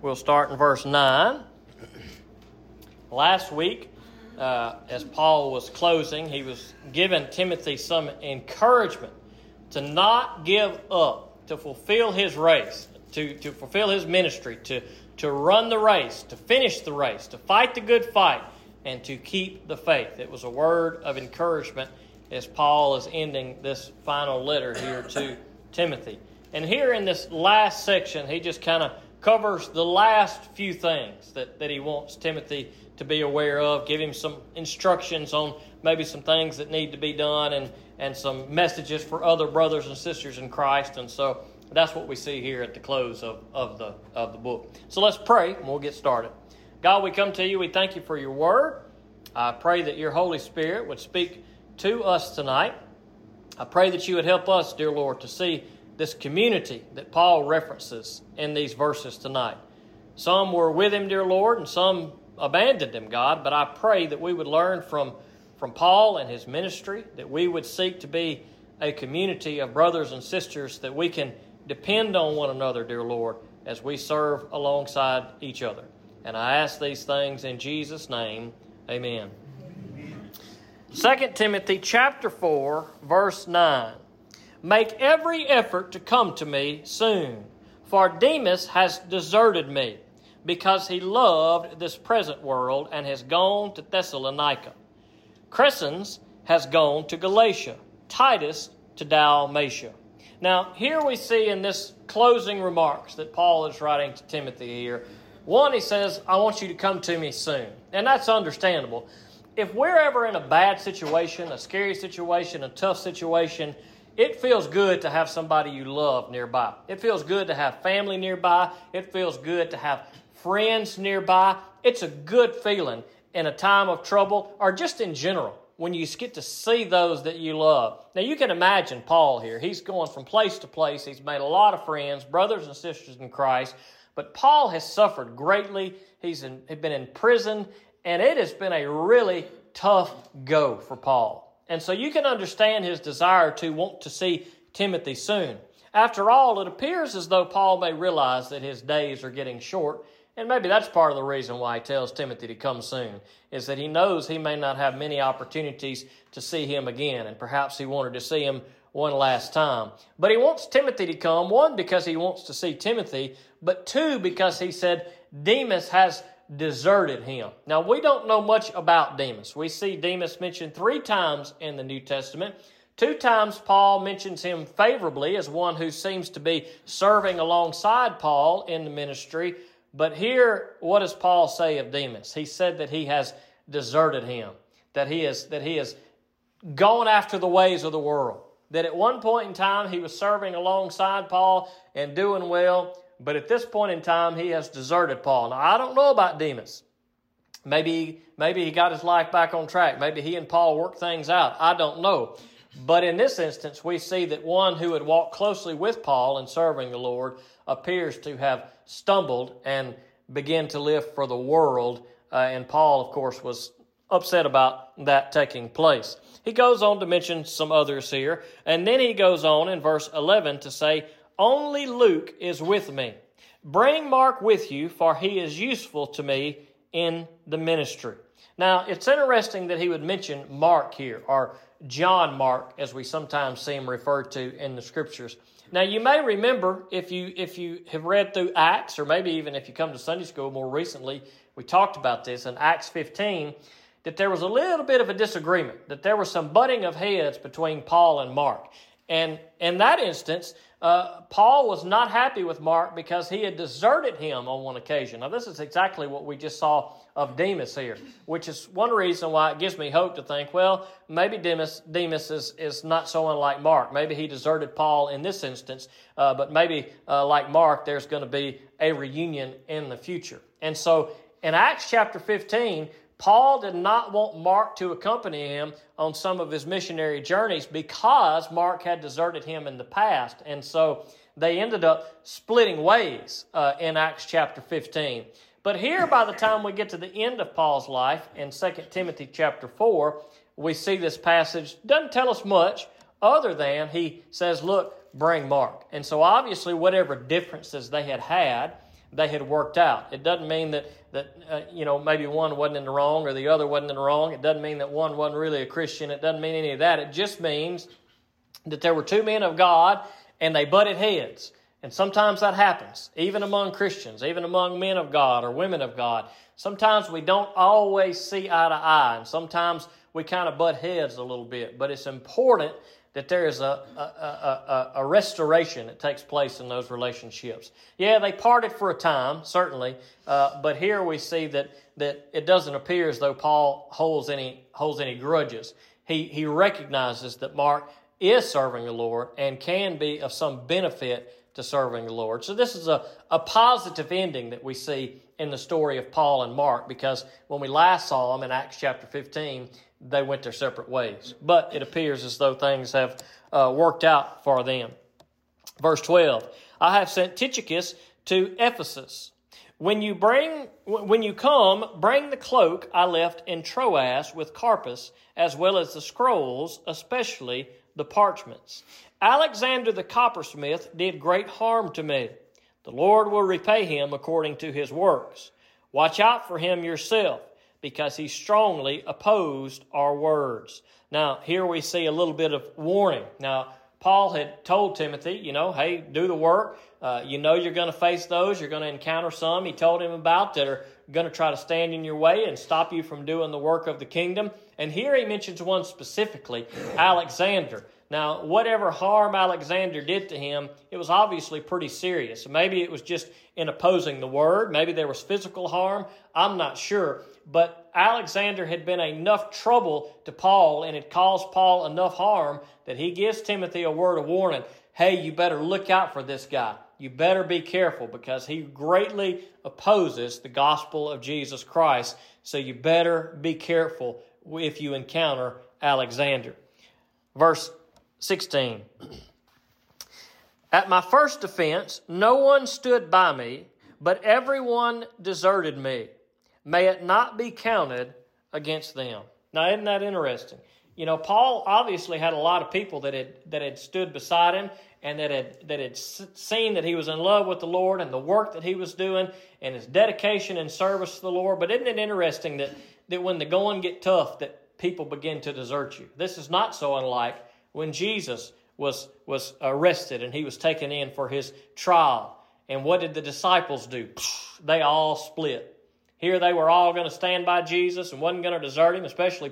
We'll start in verse 9. Last week, as Paul was closing, he was giving Timothy some encouragement to not give up, to fulfill his race, to fulfill his ministry, to run the race, to finish the race, to fight the good fight, and to keep the faith. It was a word of encouragement as Paul is ending this final letter here to Timothy. And here in this last section, he just kind of covers the last few things that he wants Timothy to be aware of, give him some instructions on maybe some things that need to be done and some messages for other brothers and sisters in Christ. And so that's what we see here at the close of the book. So let's pray and we'll get started. God, we come to you. We thank you for your word. I pray that your Holy Spirit would speak to us tonight. I pray that you would help us, dear Lord, to see this community that Paul references in these verses tonight. Some were with him, dear Lord, and some abandoned him, God. But I pray that we would learn from Paul and his ministry, that we would seek to be a community of brothers and sisters that we can depend on one another, dear Lord, as we serve alongside each other. And I ask these things in Jesus' name. Amen. 2 Timothy chapter 4, verse 9. Make every effort to come to me soon, for Demas has deserted me, because he loved this present world and has gone to Thessalonica. Crescens has gone to Galatia, Titus to Dalmatia. Now, here we see in this closing remarks that Paul is writing to Timothy here, one, he says, I want you to come to me soon. And that's understandable. If we're ever in a bad situation, a scary situation, a tough situation, it feels good to have somebody you love nearby. It feels good to have family nearby. It feels good to have friends nearby. It's a good feeling in a time of trouble or just in general when you get to see those that you love. Now, you can imagine Paul here. He's going from place to place. He's made a lot of friends, brothers and sisters in Christ. But Paul has suffered greatly. He's been in prison, and it has been a really tough go for Paul. And so you can understand his desire to want to see Timothy soon. After all, it appears as though Paul may realize that his days are getting short, and maybe that's part of the reason why he tells Timothy to come soon, is that he knows he may not have many opportunities to see him again, and perhaps he wanted to see him one last time. But he wants Timothy to come, one, because he wants to see Timothy, but two, because he said Demas has deserted him. Now, we don't know much about Demas. We see Demas mentioned 3 times in the New Testament. 2 times Paul mentions him favorably as one who seems to be serving alongside Paul in the ministry. But here, what does Paul say of Demas? He said that he has deserted him, that he has gone after the ways of the world, that at one point in time he was serving alongside Paul and doing well, but at this point in time, he has deserted Paul. Now, I don't know about Demas. Maybe he got his life back on track. Maybe he and Paul worked things out. I don't know. But in this instance, we see that one who had walked closely with Paul in serving the Lord appears to have stumbled and began to live for the world. And Paul, of course, was upset about that taking place. He goes on to mention some others here. And then he goes on in verse 11 to say, only Luke is with me. Bring Mark with you, for he is useful to me in the ministry. Now, it's interesting that he would mention Mark here, or John Mark, as we sometimes see him referred to in the Scriptures. Now, you may remember, if you have read through Acts, or maybe even if you come to Sunday school more recently, we talked about this in Acts 15, that there was a little bit of a disagreement, that there was some butting of heads between Paul and Mark. And in that instance, Paul was not happy with Mark because he had deserted him on one occasion. Now, this is exactly what we just saw of Demas here, which is one reason why it gives me hope to think, well, maybe Demas is not so unlike Mark. Maybe he deserted Paul in this instance, but maybe like Mark, there's going to be a reunion in the future. And so in Acts chapter 15, Paul did not want Mark to accompany him on some of his missionary journeys because Mark had deserted him in the past. And so they ended up splitting ways in Acts chapter 15. But here, by the time we get to the end of Paul's life in 2 Timothy chapter 4, we see this passage doesn't tell us much other than he says, look, bring Mark. And so obviously whatever differences they had, they had worked out. It doesn't mean that maybe one wasn't in the wrong or the other wasn't in the wrong. It doesn't mean that one wasn't really a Christian. It doesn't mean any of that. It just means that there were two men of God and they butted heads. And sometimes that happens, even among Christians, even among men of God or women of God. Sometimes we don't always see eye to eye, and sometimes we kind of butt heads a little bit. But it's important that there is a restoration that takes place in those relationships. Yeah, they parted for a time, certainly, but here we see that it doesn't appear as though Paul holds any grudges. He recognizes that Mark is serving the Lord and can be of some benefit to serving the Lord. So this is a positive ending that we see in the story of Paul and Mark, because when we last saw them in Acts chapter 15, they went their separate ways. But it appears as though things have worked out for them. Verse 12, I have sent Tychicus to Ephesus. When you come, bring the cloak I left in Troas with Carpus, as well as the scrolls, especially the parchments. Alexander the coppersmith did great harm to me. The Lord will repay him according to his works. Watch out for him yourself, because he strongly opposed our words. Now, here we see a little bit of warning. Now, Paul had told Timothy, hey, do the work. You're going to face those. You're going to encounter some. He told him about that are going to try to stand in your way and stop you from doing the work of the kingdom. And here he mentions one specifically, Alexander. Now, whatever harm Alexander did to him, it was obviously pretty serious. Maybe it was just in opposing the word. Maybe there was physical harm. I'm not sure. But Alexander had been enough trouble to Paul and had caused Paul enough harm that he gives Timothy a word of warning. Hey, you better look out for this guy. You better be careful, because he greatly opposes the gospel of Jesus Christ. So you better be careful if you encounter Alexander. Verse 16. At my first defense, no one stood by me, but everyone deserted me. May it not be counted against them. Now, isn't that interesting? Paul obviously had a lot of people that had stood beside him and that had seen that he was in love with the Lord and the work that he was doing and his dedication and service to the Lord. But isn't it interesting that when the going get tough, that people begin to desert you? This is not so unlike when Jesus was arrested and he was taken in for his trial. And what did the disciples do? They all split. Here they were all going to stand by Jesus and wasn't going to desert him, especially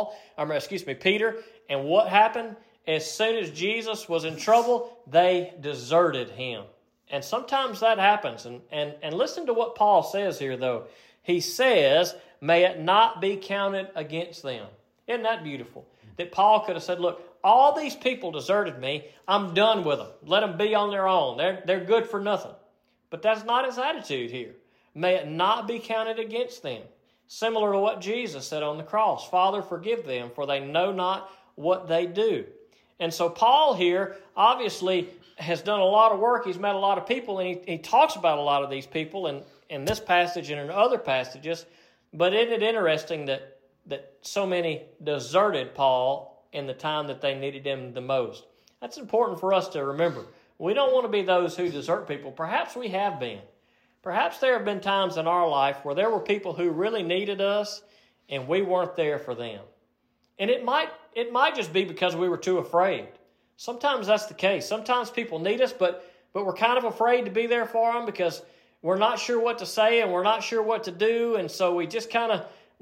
Peter. And what happened? As soon as Jesus was in trouble, they deserted him. And sometimes that happens. And listen to what Paul says here, though. He says, may it not be counted against them. Isn't that beautiful? That Paul could have said, look, all these people deserted me. I'm done with them. Let them be on their own. They're good for nothing. But that's not his attitude here. May it not be counted against them. Similar to what Jesus said on the cross. Father, forgive them, for they know not what they do. And so Paul here obviously has done a lot of work. He's met a lot of people, and he talks about a lot of these people in this passage and in other passages. But isn't it interesting that so many deserted Paul in the time that they needed him the most? That's important for us to remember. We don't want to be those who desert people. Perhaps we have been. Perhaps there have been times in our life where there were people who really needed us and we weren't there for them. And it might just be because we were too afraid. Sometimes that's the case. Sometimes people need us, but we're kind of afraid to be there for them because we're not sure what to say and we're not sure what to do, and so we just kind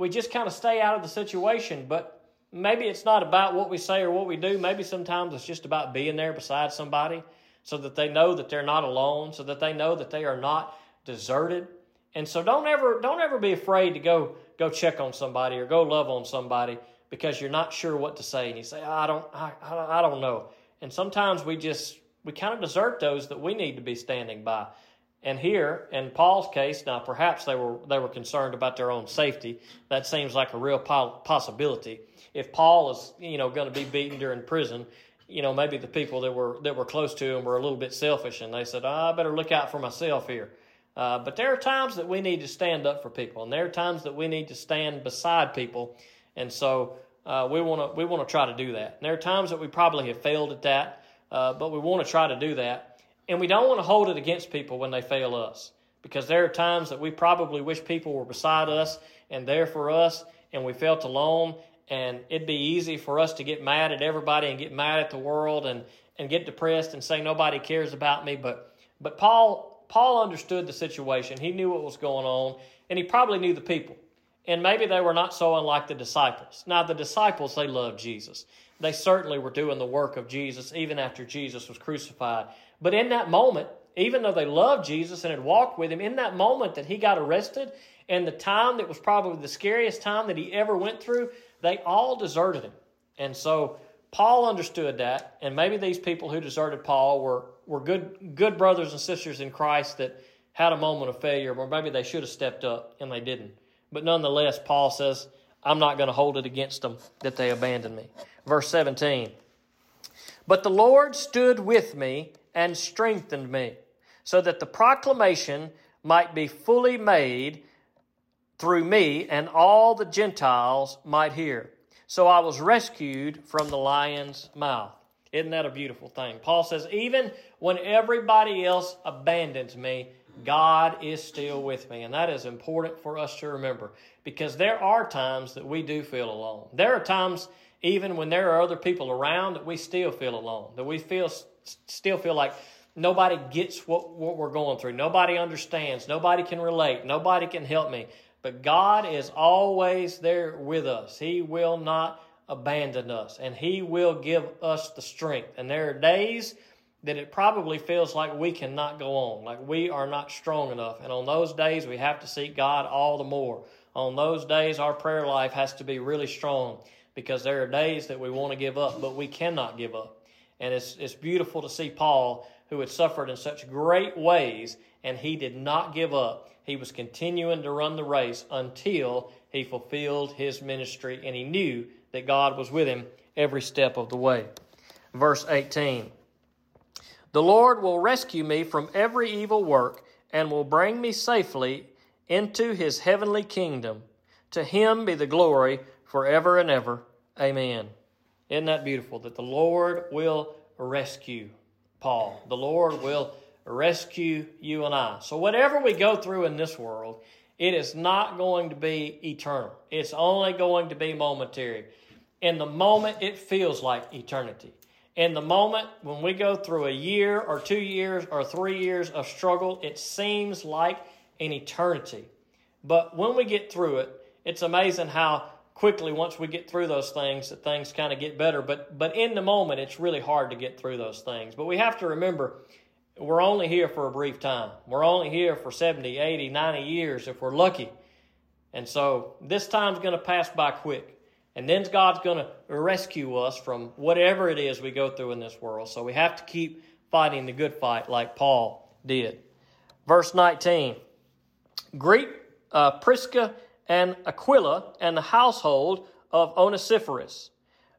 of stay out of the situation. But maybe it's not about what we say or what we do. Maybe sometimes it's just about being there beside somebody so that they know that they're not alone, so that they know that they are not deserted. And so don't ever be afraid to go check on somebody or go love on somebody because you're not sure what to say, and you say, I don't know. And sometimes we kind of desert those that we need to be standing by. And here, in Paul's case, now perhaps they were concerned about their own safety. That seems like a real possibility. If Paul is going to be beaten during prison, maybe the people that were close to him were a little bit selfish, and they said, I better look out for myself here. But there are times that we need to stand up for people, and there are times that we need to stand beside people, and so we want to try to do that. And there are times that we probably have failed at that, but we want to try to do that, and we don't want to hold it against people when they fail us, because there are times that we probably wish people were beside us and there for us, and we felt alone, and it'd be easy for us to get mad at everybody and get mad at the world and get depressed and say nobody cares about me. But Paul understood the situation. He knew what was going on, and he probably knew the people. And maybe they were not so unlike the disciples. Now, the disciples, they loved Jesus. They certainly were doing the work of Jesus even after Jesus was crucified. But in that moment, even though they loved Jesus and had walked with him, in that moment that he got arrested and the time that was probably the scariest time that he ever went through, they all deserted him. And so Paul understood that, and maybe these people who deserted Paul were good brothers and sisters in Christ that had a moment of failure, or maybe they should have stepped up and they didn't. But nonetheless, Paul says, I'm not going to hold it against them that they abandoned me. Verse 17, but the Lord stood with me and strengthened me, so that the proclamation might be fully made through me, and all the Gentiles might hear. So I was rescued from the lion's mouth. Isn't that a beautiful thing? Paul says, even when everybody else abandons me, God is still with me. And that is important for us to remember, because there are times that we do feel alone. There are times, even when there are other people around, that we still feel alone, that we still feel like nobody gets what we're going through. Nobody understands. Nobody can relate. Nobody can help me. But God is always there with us. He will not abandon us, and He will give us the strength. And there are days that it probably feels like we cannot go on, like we are not strong enough. And on those days, we have to seek God all the more. On those days, our prayer life has to be really strong, because there are days that we want to give up, but we cannot give up. And it's beautiful to see Paul, who had suffered in such great ways, and he did not give up. He was continuing to run the race until he fulfilled his ministry, and he knew that God was with him every step of the way. Verse 18, the Lord will rescue me from every evil work and will bring me safely into His heavenly kingdom. To Him be the glory forever and ever. Amen. Isn't that beautiful that the Lord will rescue Paul? The Lord will rescue you and I. So whatever we go through in this world, it is not going to be eternal. It's only going to be momentary. In the moment, it feels like eternity. In the moment, when we go through a year or 2 years or 3 years of struggle, it seems like an eternity. But when we get through it, it's amazing how quickly, once we get through those things, that things kind of get better. But in the moment, it's really hard to get through those things. But we have to remember, we're only here for a brief time. We're only here for 70, 80, 90 years if we're lucky. And so this time's going to pass by quick. And then God's going to rescue us from whatever it is we go through in this world. So we have to keep fighting the good fight like Paul did. Verse 19, greet Prisca and Aquila and the household of Onesiphorus.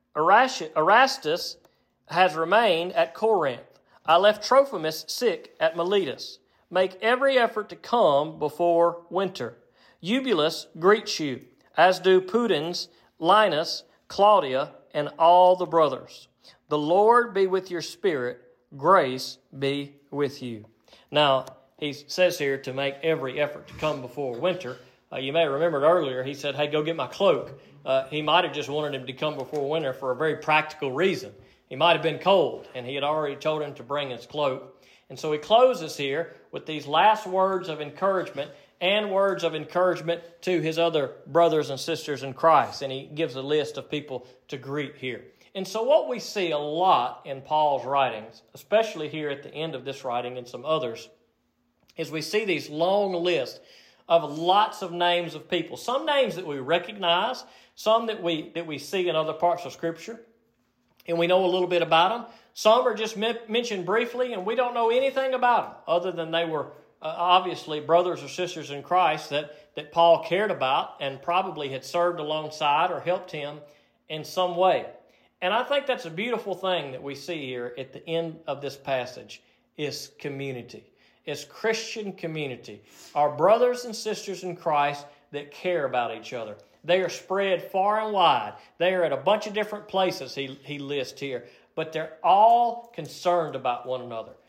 Erastus has remained at Corinth. I left Trophimus sick at Miletus. Make every effort to come before winter. Eubulus greets you, as do Pudens, Linus, Claudia, and all the brothers. The Lord be with your spirit. Grace be with you. Now, he says here to make every effort to come before winter. You may remember earlier, he said, hey, go get my cloak. He might have just wanted him to come before winter for a very practical reason. He might have been cold, and he had already told him to bring his cloak. And so he closes here with these last words of encouragement and words of encouragement to his other brothers and sisters in Christ. And he gives a list of people to greet here. And so what we see a lot in Paul's writings, especially here at the end of this writing and some others, is we see these long lists of lots of names of people. Some names that we recognize, some that we see in other parts of Scripture, and we know a little bit about them. Some are just mentioned briefly, and we don't know anything about them other than they were obviously brothers or sisters in Christ that Paul cared about and probably had served alongside or helped him in some way. And I think that's a beautiful thing that we see here at the end of this passage is community. It's Christian community. Our brothers and sisters in Christ that care about each other. They are spread far and wide. They are at a bunch of different places he lists here. But they're all concerned about one another.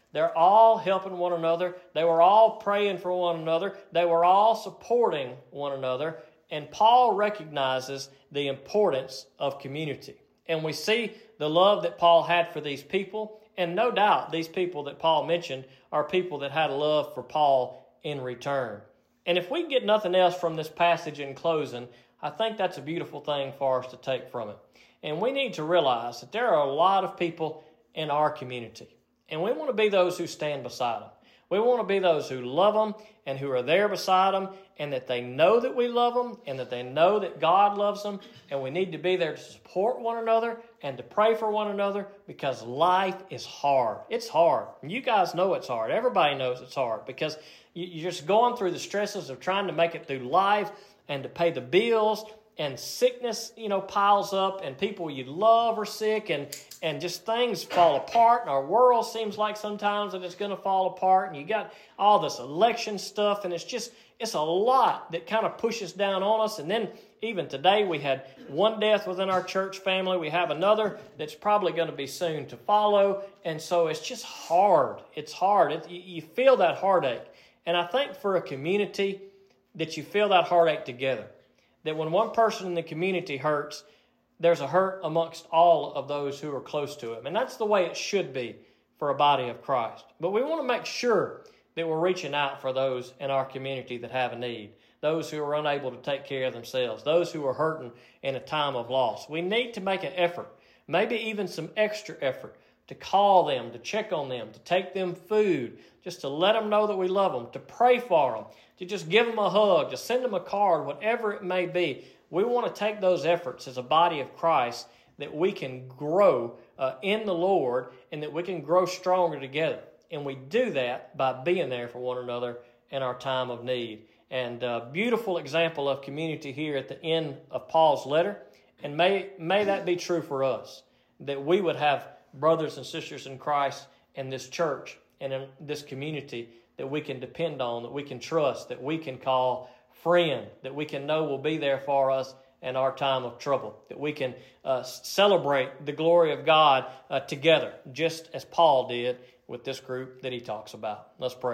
They're all helping one another. They were all praying for one another. They were all supporting one another. And Paul recognizes the importance of community. And we see the love that Paul had for these people. And no doubt these people that Paul mentioned are people that had love for Paul in return. And if we get nothing else from this passage in closing, I think that's a beautiful thing for us to take from it. And we need to realize that there are a lot of people in our community. And we want to be those who stand beside them. We want to be those who love them and who are there beside them, and that they know that we love them and that they know that God loves them. And we need to be there to support one another and to pray for one another, because life is hard. It's hard. And you guys know it's hard. Everybody knows it's hard, because you're just going through the stresses of trying to make it through life and to pay the bills. And sickness, piles up, and people you love are sick, and just things fall apart, and our world seems like sometimes that it's going to fall apart, and you got all this election stuff, and it's a lot that kind of pushes down on us. And then even today we had one death within our church family. We have another that's probably going to be soon to follow, and so it's just hard. It's hard. You feel that heartache, and I think for a community that you feel that heartache together. That when one person in the community hurts, there's a hurt amongst all of those who are close to him. And that's the way it should be for a body of Christ. But we want to make sure that we're reaching out for those in our community that have a need, those who are unable to take care of themselves, those who are hurting in a time of loss. We need to make an effort, maybe even some extra effort, to call them, to check on them, to take them food, just to let them know that we love them, to pray for them, to just give them a hug, to send them a card, whatever it may be. We want to take those efforts as a body of Christ, that we can grow in the Lord, and that we can grow stronger together. And we do that by being there for one another in our time of need. And a beautiful example of community here at the end of Paul's letter. And may that be true for us, that we would have brothers and sisters in Christ in this church and in this community that we can depend on, that we can trust, that we can call friend, that we can know will be there for us in our time of trouble, that we can celebrate the glory of God together, just as Paul did with this group that he talks about. Let's pray.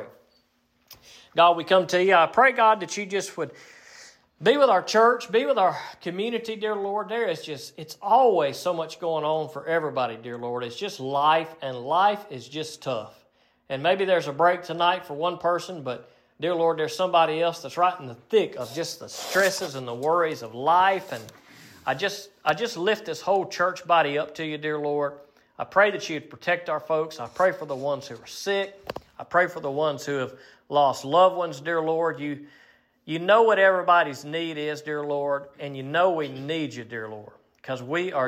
God, we come to you. I pray, God, that you just would be with our church, be with our community, dear Lord. It's always so much going on for everybody, dear Lord. It's just life, and life is just tough. And maybe there's a break tonight for one person, but dear Lord, there's somebody else that's right in the thick of just the stresses and the worries of life. And I just lift this whole church body up to you, dear Lord. I pray that you'd protect our folks. I pray for the ones who are sick. I pray for the ones who have lost loved ones, dear Lord. You know what everybody's need is, dear Lord, and you know we need you, dear Lord, because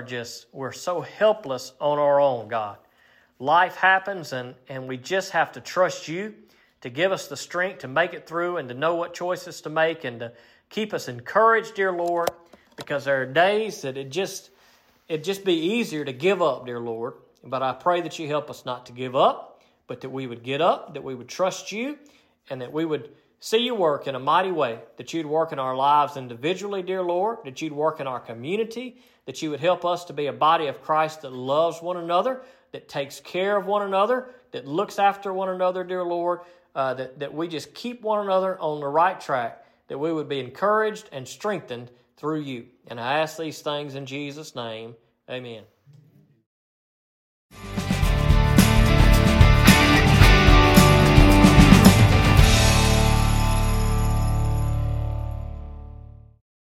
we're so helpless on our own, God. Life happens, and we just have to trust you to give us the strength to make it through and to know what choices to make and to keep us encouraged, dear Lord, because there are days that it'd just be easier to give up, dear Lord. But I pray that you help us not to give up, but that we would get up, that we would trust you, and that we would see you work in a mighty way, that you'd work in our lives individually, dear Lord, that you'd work in our community, that you would help us to be a body of Christ that loves one another, that takes care of one another, that looks after one another, dear Lord, that we just keep one another on the right track, that we would be encouraged and strengthened through you. And I ask these things in Jesus' name. Amen.